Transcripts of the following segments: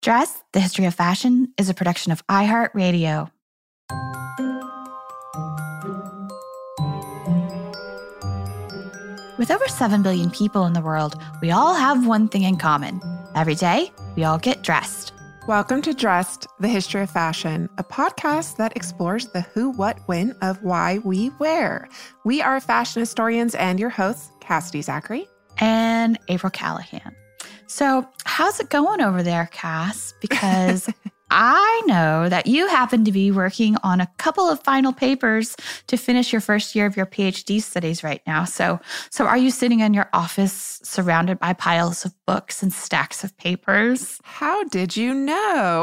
Dressed, The History of Fashion is a production of iHeartRadio. With over 7 billion people in the world, we all have one thing in common. Every day, we all get dressed. Welcome to Dressed, The History of Fashion, a podcast that explores the who, what, when of why we wear. We are fashion historians and your hosts, Cassidy Zachary and April Callahan. So how's it going over there, Cass? Because I know that you happen to be working on a couple of final papers to finish your first year of your PhD studies right now. So are you sitting in your office surrounded by piles of books and stacks of papers? How did you know?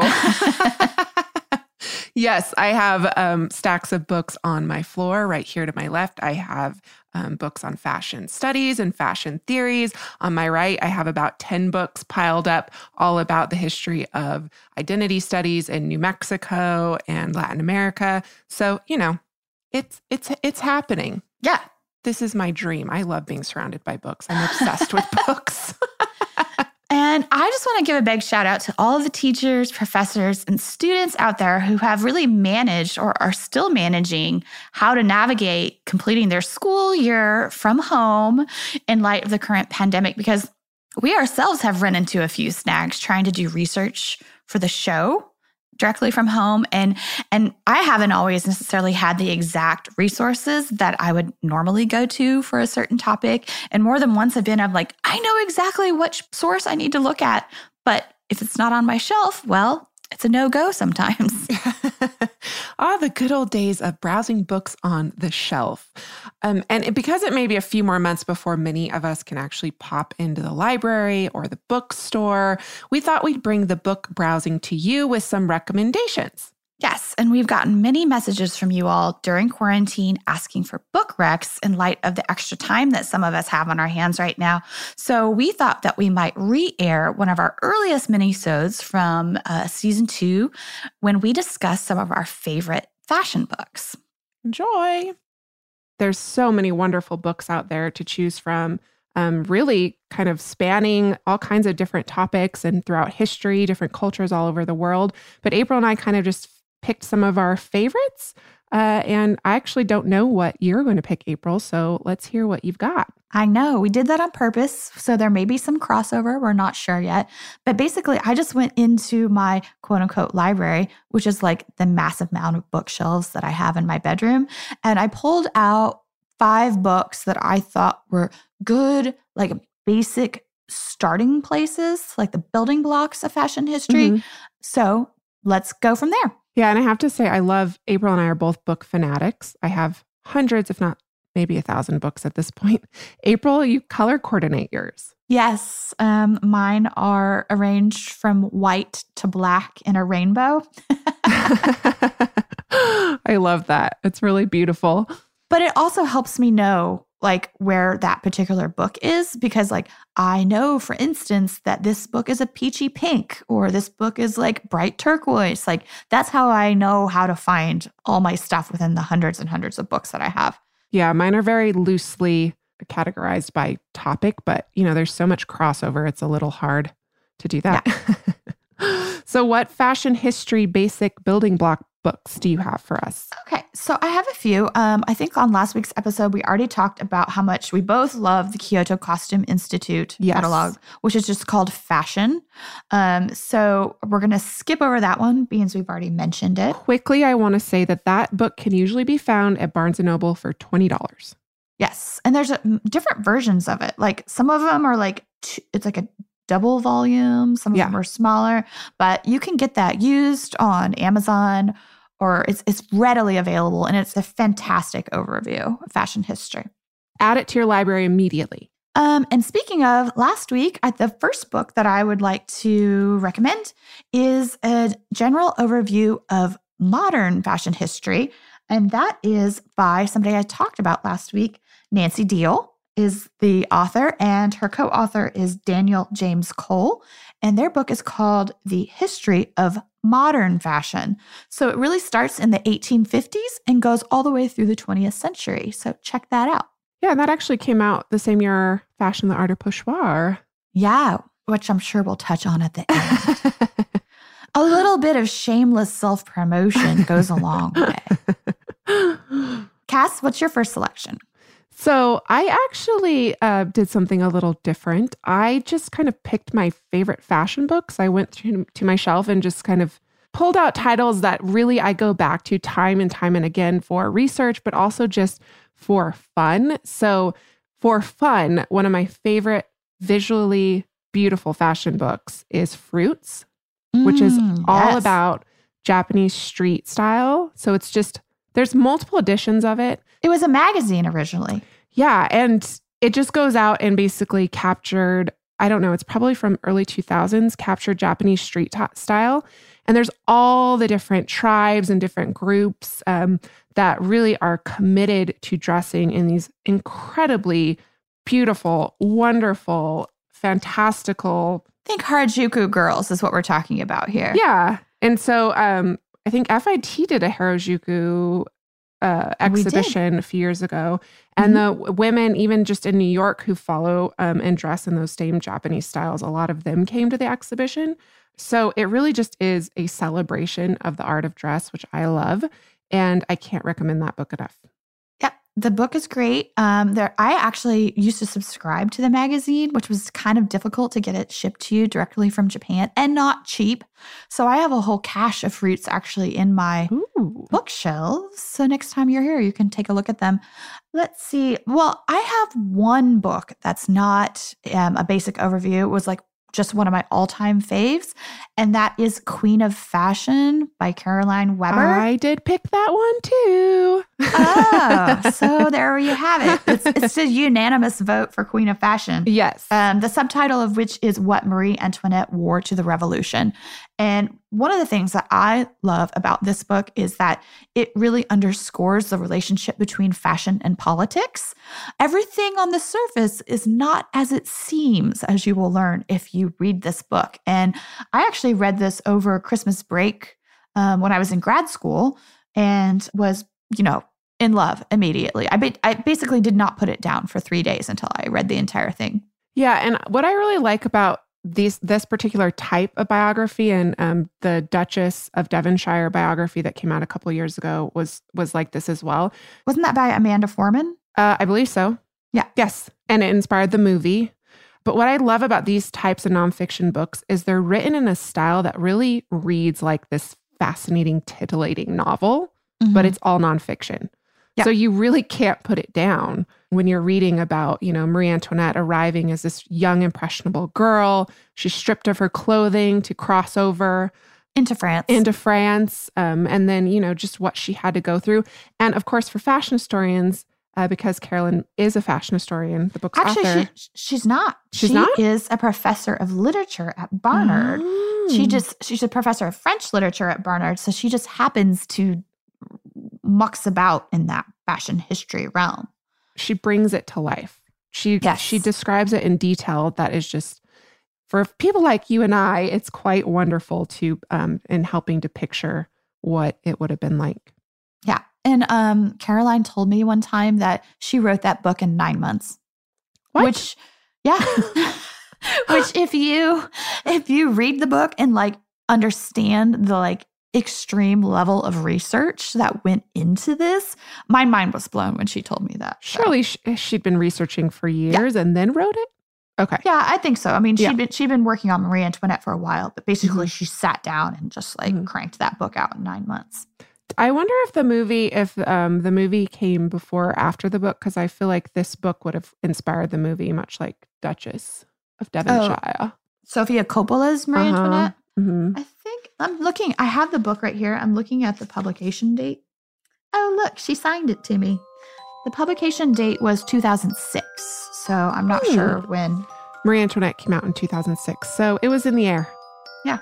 Yes, I have stacks of books on my floor right here to my left. I have books on fashion studies and fashion theories. On my right, I have about 10 books piled up all about the history of identity studies in New Mexico and Latin America. So, you know, it's happening. Yeah. This is my dream. I love being surrounded by books. I'm obsessed with books. And I just want to give a big shout out to all of the teachers, professors, and students out there who have really managed or are still managing how to navigate completing their school year from home in light of the current pandemic, because we ourselves have run into a few snags trying to do research for the show directly from home. And I haven't always necessarily had the exact resources that I would normally go to for a certain topic. And more than once I'm like, I know exactly which source I need to look at. But if it's not on my shelf, well, it's a no-go sometimes. The good old days of browsing books on the shelf. And because it may be a few more months before many of us can actually pop into the library or the bookstore, we thought we'd bring the book browsing to you with some recommendations. Yes, and we've gotten many messages from you all during quarantine asking for book recs in light of the extra time that some of us have on our hands right now. So we thought that we might re-air one of our earliest minisodes from season 2 when we discussed some of our favorite fashion books. Enjoy! There's so many wonderful books out there to choose from, really kind of spanning all kinds of different topics and throughout history, different cultures all over the world. But April and I kind of just picked some of our favorites. And I actually don't know what you're going to pick, April. So let's hear what you've got. I know. We did that on purpose. So there may be some crossover. We're not sure yet. But basically, I just went into my quote unquote library, which is like the massive amount of bookshelves that I have in my bedroom. And I pulled out 5 books that I thought were good, like basic starting places, like the building blocks of fashion history. Mm-hmm. So let's go from there. Yeah, and I have to say, April and I are both book fanatics. I have hundreds, if not maybe 1,000 books at this point. April, you color coordinate yours. Yes, mine are arranged from white to black in a rainbow. I love that. It's really beautiful. But it also helps me know like where that particular book is, because like I know, for instance, that this book is a peachy pink or this book is like bright turquoise. Like that's how I know how to find all my stuff within the hundreds and hundreds of books that I have. Yeah, mine are very loosely categorized by topic, but you know, there's so much crossover. It's a little hard to do that. Yeah. So what fashion history basic building block books do you have for us? Okay, so I have a few. I think on last week's episode, we already talked about how much we both love the Kyoto Costume Institute catalog, which is just called Fashion. So we're going to skip over that one because we've already mentioned it. Quickly, I want to say that book can usually be found at Barnes & Noble for $20. Yes, and there's different versions of it. Like some of them are like, it's like a double volume. Some of them are smaller, but you can get that used on Amazon, or it's readily available, and it's a fantastic overview of fashion history. Add it to your library immediately. And speaking of last week, the first book that I would like to recommend is a general overview of modern fashion history, and that is by somebody I talked about last week. Nancy Deal is the author, and her co-author is Daniel James Cole, and their book is called The History of Modern Fashion. So it really starts in the 1850s and goes all the way through the 20th century. So check that out. Yeah, and that actually came out the same year Fashion, the Art of Pochoir. Yeah, which I'm sure we'll touch on at the end. bit of shameless self-promotion goes a long way. Cass, what's your first selection? So I actually did something a little different. I just kind of picked my favorite fashion books. I went to my shelf and just kind of pulled out titles that really I go back to time and again for research, but also just for fun. So for fun, one of my favorite visually beautiful fashion books is Fruits, which is all about Japanese street style. So it's just, there's multiple editions of it. It was a magazine originally. Yeah. And it just goes out and basically captured, I don't know, it's probably from early 2000s, captured Japanese street style. And there's all the different tribes and different groups that really are committed to dressing in these incredibly beautiful, wonderful, fantastical. I think Harajuku girls is what we're talking about here. Yeah. And so I think FIT did a Harajuku exhibition a few years ago. And the women, even just in New York, who follow and dress in those same Japanese styles, a lot of them came to the exhibition. So it really just is a celebration of the art of dress, which I love. And I can't recommend that book enough. Yep. The book is great. I actually used to subscribe to the magazine, which was kind of difficult to get it shipped to you directly from Japan and not cheap. So I have a whole cache of Fruits actually in my bookshelves. So next time you're here, you can take a look at them. Let's see. Well, I have one book that's not a basic overview. It was like just one of my all-time faves, and that is Queen of Fashion by Caroline Weber. I did pick that one too. Oh, so there you have it. It's a unanimous vote for Queen of Fashion. Yes. The subtitle of which is What Marie Antoinette Wore to the Revolution. And one of the things that I love about this book is that it really underscores the relationship between fashion and politics. Everything on the surface is not as it seems, as you will learn if you read this book. And I actually read this over Christmas break when I was in grad school and was, in love immediately. I basically did not put it down for 3 days until I read the entire thing. Yeah. And what I really like about this particular type of biography and the Duchess of Devonshire biography that came out a couple of years ago was like this as well. Wasn't that by Amanda Foreman? I believe so. Yeah. Yes. And it inspired the movie. But what I love about these types of nonfiction books is they're written in a style that really reads like this fascinating, titillating novel, but it's all nonfiction. Yeah. So you really can't put it down when you're reading about, Marie Antoinette arriving as this young, impressionable girl. She's stripped of her clothing to cross over into France. And then, just what she had to go through. And of course, for fashion historians, because Carolyn is a fashion historian, the book's author. Actually, she's not. She is a professor of literature at Barnard. She's a professor of French literature at Barnard. So she just happens to mucks about in that fashion history realm. She brings it to life. She describes it in detail. That is just, for people like you and I, it's quite wonderful to in helping to picture what it would have been like. Yeah. And Caroline told me one time that she wrote that book in 9 months. What? Which if you read the book and understand the extreme level of research that went into this, my mind was blown when she told me that. Surely she'd been researching for years and then wrote it? Okay. Yeah, I think so. I mean, she'd been working on Marie Antoinette for a while, but basically she sat down and just cranked that book out in 9 months. I wonder if the movie came before or after the book, because I feel like this book would have inspired the movie, much like Duchess of Devonshire. Sofia Coppola's Marie Antoinette? Mm-hmm. I think I have the book right here. I'm looking at the publication date. Oh, look, she signed it to me. The publication date was 2006. So I'm not sure when. Marie Antoinette came out in 2006. So it was in the air. Yeah.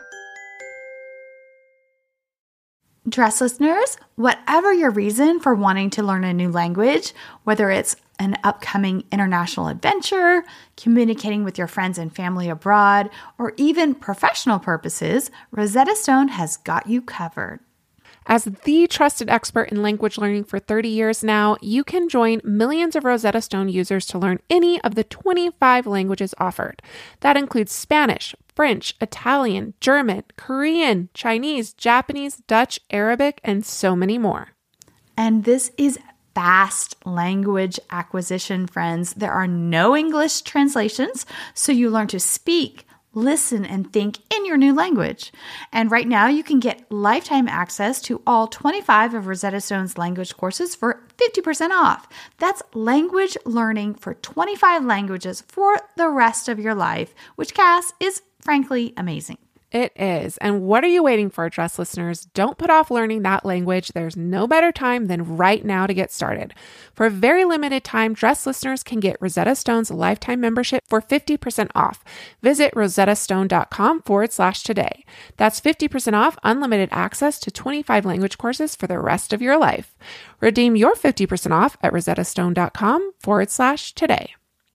Dress listeners, whatever your reason for wanting to learn a new language, whether it's an upcoming international adventure, communicating with your friends and family abroad, or even professional purposes, Rosetta Stone has got you covered. As the trusted expert in language learning for 30 years now, you can join millions of Rosetta Stone users to learn any of the 25 languages offered. That includes Spanish, French, Italian, German, Korean, Chinese, Japanese, Dutch, Arabic, and so many more. And this is fast language acquisition, friends. There are no English translations, so you learn to speak, listen, and think in your new language. And right now, you can get lifetime access to all 25 of Rosetta Stone's language courses for 50% off. That's language learning for 25 languages for the rest of your life, which, Cass, is frankly amazing. It is. And what are you waiting for, Dress listeners? Don't put off learning that language. There's no better time than right now to get started. For a very limited time, Dress listeners can get Rosetta Stone's lifetime membership for 50% off. Visit rosettastone.com/today. That's 50% off unlimited access to 25 language courses for the rest of your life. Redeem your 50% off at rosettastone.com/today.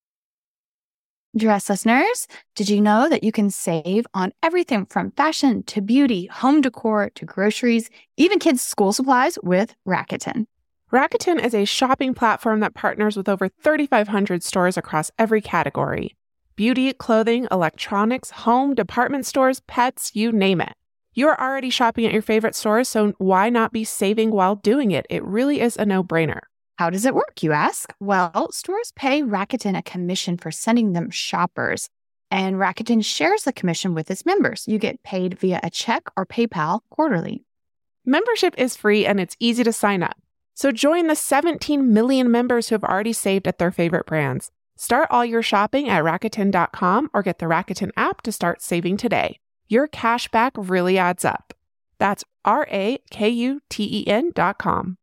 Dress listeners, did you know that you can save on everything from fashion to beauty, home decor to groceries, even kids' school supplies with Rakuten? Rakuten is a shopping platform that partners with over 3,500 stores across every category. Beauty, clothing, electronics, home, department stores, pets, you name it. You're already shopping at your favorite stores, so why not be saving while doing it? It really is a no-brainer. How does it work, you ask? Well, stores pay Rakuten a commission for sending them shoppers, and Rakuten shares the commission with its members. You get paid via a check or PayPal quarterly. Membership is free and it's easy to sign up. So join the 17 million members who have already saved at their favorite brands. Start all your shopping at Rakuten.com or get the Rakuten app to start saving today. Your cash back really adds up. That's Rakuten.com.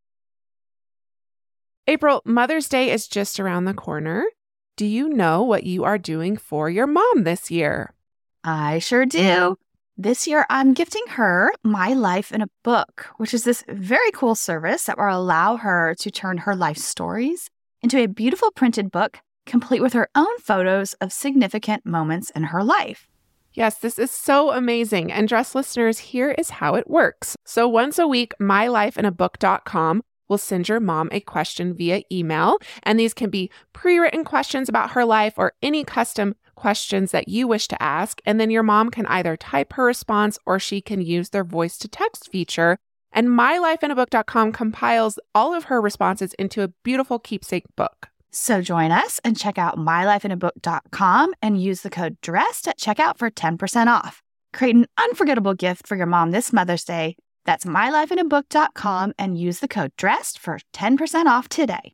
April, Mother's Day is just around the corner. Do you know what you are doing for your mom this year? I sure do. This year, I'm gifting her My Life in a Book, which is this very cool service that will allow her to turn her life stories into a beautiful printed book, complete with her own photos of significant moments in her life. Yes, this is so amazing. And Dress listeners, here is how it works. So once a week, mylifeinabook.com will send your mom a question via email. And these can be pre-written questions about her life or any custom questions that you wish to ask. And then your mom can either type her response or she can use their voice to text feature. And mylifeinabook.com compiles all of her responses into a beautiful keepsake book. So join us and check out mylifeinabook.com and use the code DRESSED at checkout for 10% off. Create an unforgettable gift for your mom this Mother's Day. That's mylifeinabook.com and use the code DRESSED for 10% off today.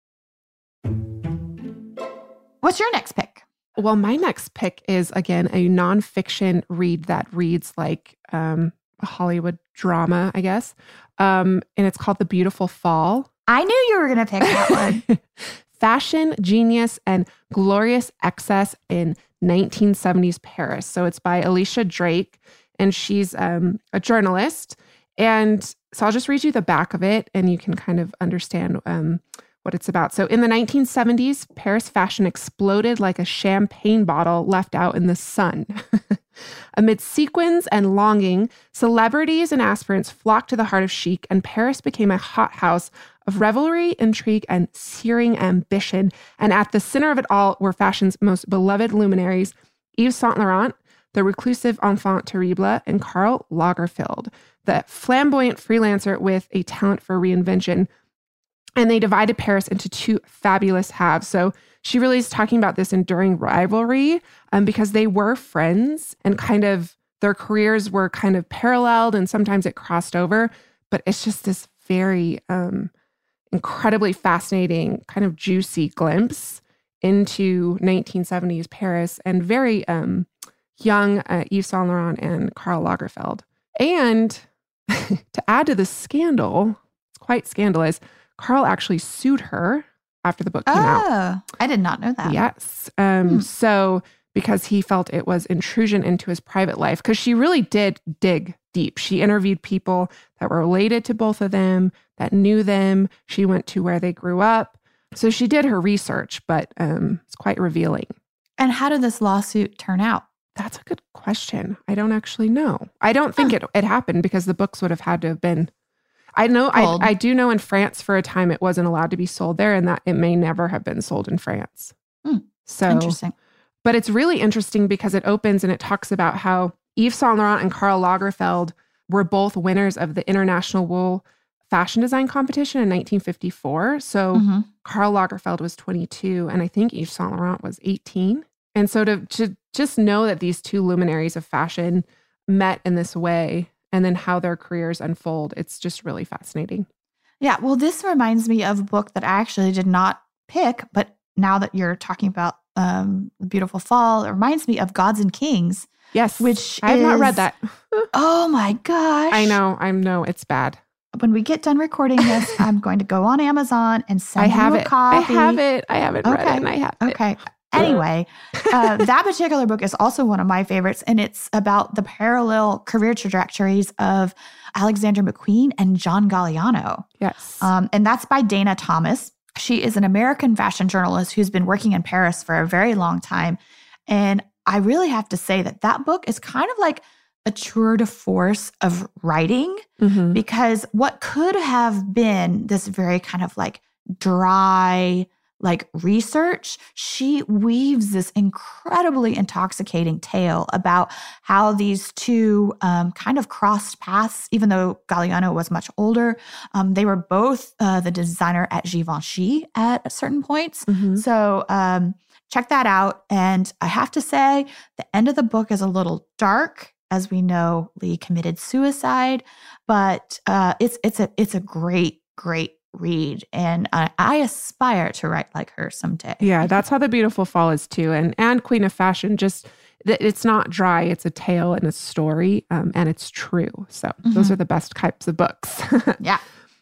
What's your next pick? Well, my next pick is, again, a nonfiction read that reads like a Hollywood drama, I guess. And it's called The Beautiful Fall. I knew you were going to pick that one. Fashion, Genius, and Glorious Excess in 1970s Paris. So it's by Alicia Drake, and she's a journalist. And so I'll just read you the back of it, and you can kind of understand what it's about. So in the 1970s, Paris fashion exploded like a champagne bottle left out in the sun. Amid sequins and longing, celebrities and aspirants flocked to the heart of chic, and Paris became a hothouse of revelry, intrigue, and searing ambition. And at the center of it all were fashion's most beloved luminaries, Yves Saint Laurent, the reclusive enfant terrible, and Karl Lagerfeld, the flamboyant freelancer with a talent for reinvention. And they divided Paris into two fabulous halves. So she really is talking about this enduring rivalry because they were friends and kind of their careers were kind of paralleled and sometimes it crossed over. But it's just this very incredibly fascinating, kind of juicy glimpse into 1970s Paris and very young Yves Saint Laurent and Karl Lagerfeld. And to add to the scandal, it's quite scandalous, Karl actually sued her after the book came out. Oh, I did not know that. Yes. So because he felt it was intrusion into his private life, because she really did dig deep. She interviewed people that were related to both of them, that knew them. She went to where they grew up. So she did her research, but it's quite revealing. And how did this lawsuit turn out? That's a good question. I don't actually know. I don't think it happened because the books would have had to have been I know, Sold. I do know in France for a time it wasn't allowed to be sold there, and that it may never have been sold in France. So Interesting. But it's really interesting because it opens and it talks about how Yves Saint Laurent and Karl Lagerfeld were both winners of the International Wool Fashion Design Competition in 1954. So Karl Lagerfeld was 22, and I think Yves Saint Laurent was 18. And so to just know that these two luminaries of fashion met in this way, and then how their careers unfold, it's just really fascinating. Yeah, well, this reminds me of a book that I actually did not pick, but now that you're talking about The Beautiful Fall, it reminds me of Gods and Kings. Yes, which I have not read that. Oh my gosh. I know, it's bad. When we get done recording this, I'm going to go on Amazon and send you a copy. I have it. I haven't read it, and I have it. Okay. Anyway, that particular book is also one of my favorites, and it's about the parallel career trajectories of Alexander McQueen and John Galliano. Yes. And that's by Dana Thomas. She is an American fashion journalist who's been working in Paris for a very long time. And I really have to say that that book is kind of like a tour de force of writing, because what could have been this very kind of like dry, like research, she weaves this incredibly intoxicating tale about how these two kind of crossed paths, even though Galliano was much older. They were both the designer at Givenchy at certain points. So check that out. And I have to say, the end of the book is a little dark. As we know, Lee committed suicide, but it's a great read, and I aspire to write like her someday. Yeah, that's how The Beautiful Fall is too, and Queen of Fashion. Just it's not dry; it's a tale and a story, and it's true. So those are the best types of books. Yeah.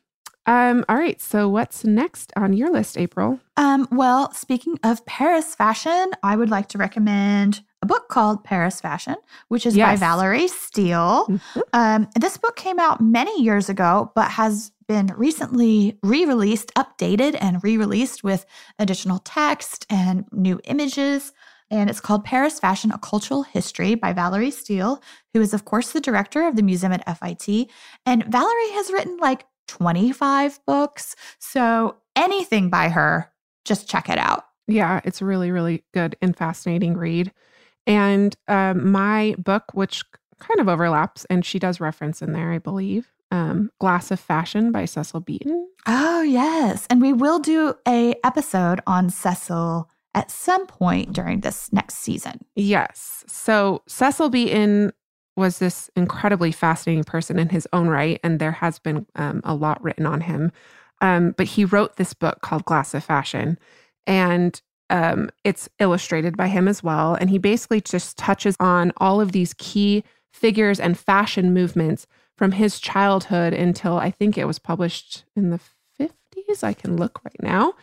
All right. So what's next on your list, April? Well, speaking of Paris fashion, I would like to recommend a book called Paris Fashion, which is by Valerie Steele. This book came out many years ago, but has been recently re-released, updated and re-released with additional text and new images. And it's called Paris Fashion, A Cultural History by Valerie Steele, who is, of course, the director of the museum at FIT. And Valerie has written like 25 books. So anything by her, just check it out. Yeah, it's a really, really good and fascinating read. And my book, which kind of overlaps, and she does reference in there, I believe, Glass of Fashion by Cecil Beaton. Oh, yes. And we will do an episode on Cecil at some point during this next season. Yes. So Cecil Beaton was this incredibly fascinating person in his own right, and there has been a lot written on him. But he wrote this book called Glass of Fashion, and it's illustrated by him as well. And he basically just touches on all of these key figures and fashion movements from his childhood until I think it was published in the 50s. I can look right now.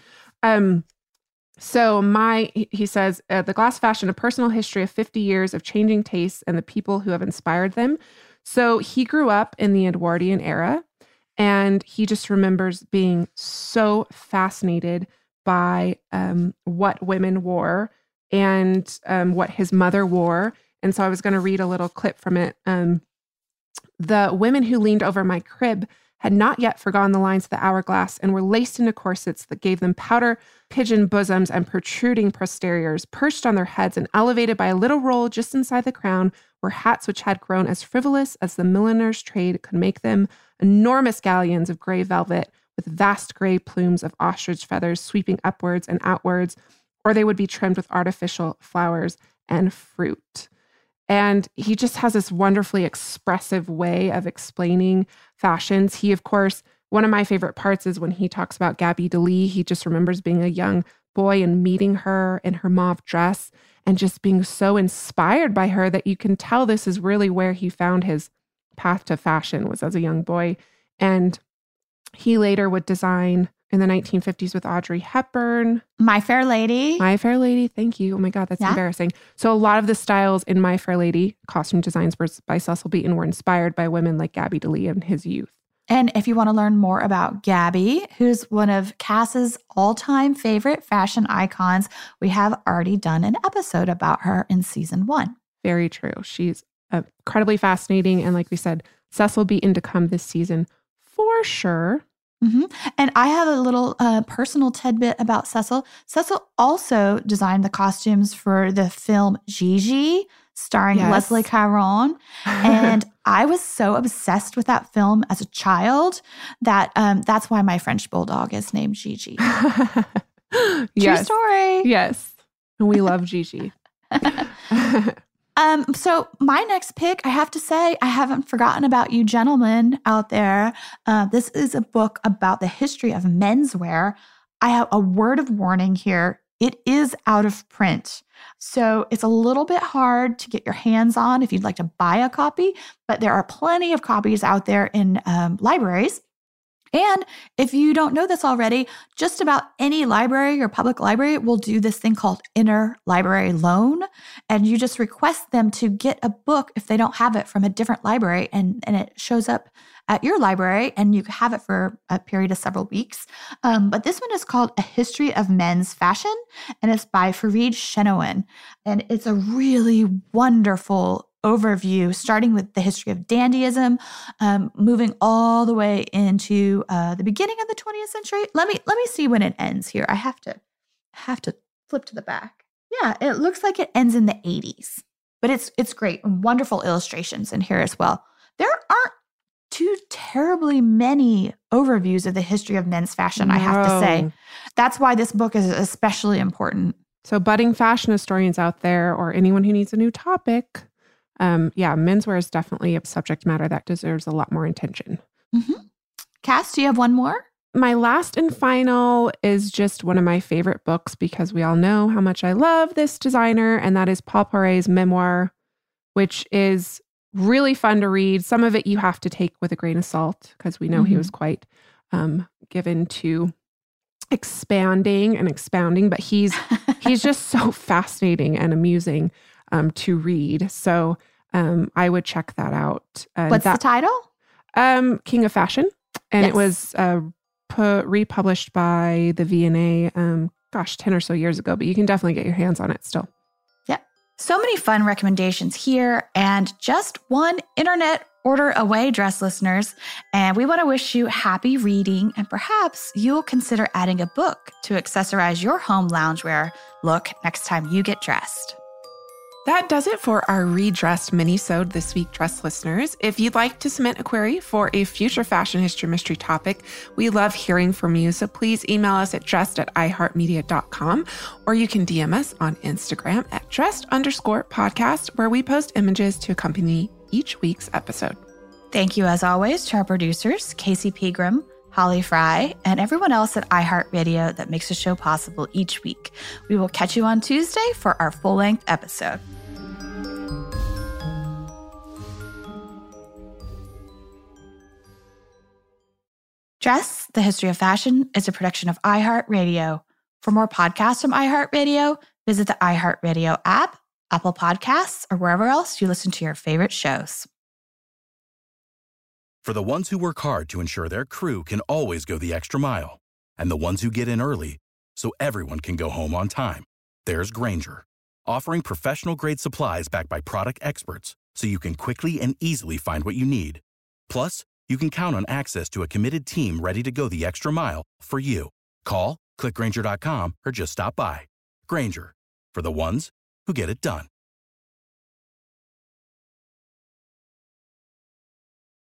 He says, The Glass Fashion, a personal history of 50 years of changing tastes and the people who have inspired them. So he grew up in the Edwardian era, and he just remembers being so fascinated by what women wore and what his mother wore. And so I was going to read a little clip from it. The women who leaned over my crib had not yet forgotten the lines of the hourglass and were laced into corsets that gave them powder pigeon bosoms and protruding posteriors. Perched on their heads and elevated by a little roll just inside the crown were hats which had grown as frivolous as the milliner's trade could make them, enormous galleons of gray velvet with vast gray plumes of ostrich feathers sweeping upwards and outwards, or they would be trimmed with artificial flowers and fruit. And he just has this wonderfully expressive way of explaining fashions. He, of course, one of my favorite parts is when he talks about Gabby Delis. He just remembers being a young boy and meeting her in her mauve dress and just being so inspired by her that you can tell this is really where he found his path to fashion, was as a young boy. And he later would design in the 1950s with Audrey Hepburn. My Fair Lady. My Fair Lady. Thank you. Oh my God, that's embarrassing. So a lot of the styles in My Fair Lady costume designs by Cecil Beaton were inspired by women like Gabby Delis in his youth. And if you want to learn more about Gabby, who's one of Cass's all-time favorite fashion icons, we have already done an episode about her in season 1. Very true. She's incredibly fascinating. And like we said, Cecil Beaton to come this season for sure. Mm-hmm. And I have a little personal tidbit about Cecil. Cecil also designed the costumes for the film Gigi, starring Leslie Caron. And I was so obsessed with that film as a child that that's why my French bulldog is named Gigi. True story. Yes. And we love Gigi. So my next pick, I have to say, I haven't forgotten about you gentlemen out there. This is a book about the history of menswear. I have a word of warning here. It is out of print. So it's a little bit hard to get your hands on if you'd like to buy a copy, but there are plenty of copies out there in libraries. And if you don't know this already, just about any library or public library will do this thing called interlibrary loan. And you just request them to get a book if they don't have it from a different library. And it shows up at your library and you have it for a period of several weeks. But this one is called A History of Men's Fashion, and it's by Fareed Chenoun. And it's a really wonderful overview, starting with the history of dandyism, moving all the way into the beginning of the 20th century. Let me see when it ends here. I have to flip to the back. Yeah, it looks like it ends in the 80s, but it's great and wonderful illustrations in here as well. There aren't too terribly many overviews of the history of men's fashion, I have to say. That's why this book is especially important. So budding fashion historians out there, or anyone who needs a new topic, menswear is definitely a subject matter that deserves a lot more attention. Mm-hmm. Cass, do you have one more? My last and final is just one of my favorite books because we all know how much I love this designer, and that is Paul Poiret's memoir, which is really fun to read. Some of it you have to take with a grain of salt because we know he was quite given to expanding and expounding, but he's just so fascinating and amusing to read. So I would check that out. What's the title? King of Fashion. And it was republished by the V&A, 10 or so years ago, but you can definitely get your hands on it still. Yep. So many fun recommendations here, and just one internet order away, dress listeners. And we want to wish you happy reading, and perhaps you'll consider adding a book to accessorize your home loungewear look next time you get dressed. That does it for our redressed mini-sode this week, dress listeners. If you'd like to submit a query for a future fashion history mystery topic, we love hearing from you. So please email us at dressed@iheartmedia.com, or you can DM us on Instagram at dressed_podcast, where we post images to accompany each week's episode. Thank you, as always, to our producers, Casey Pegram, Holly Fry, and everyone else at iHeartRadio that makes the show possible each week. We will catch you on Tuesday for our full-length episode. Dress, the History of Fashion, is a production of iHeartRadio. For more podcasts from iHeartRadio, visit the iHeartRadio app, Apple Podcasts, or wherever else you listen to your favorite shows. For the ones who work hard to ensure their crew can always go the extra mile, and the ones who get in early so everyone can go home on time, there's Grainger, offering professional-grade supplies backed by product experts so you can quickly and easily find what you need. Plus, you can count on access to a committed team ready to go the extra mile for you. Call, click Grainger.com, or just stop by. Grainger, for the ones who get it done.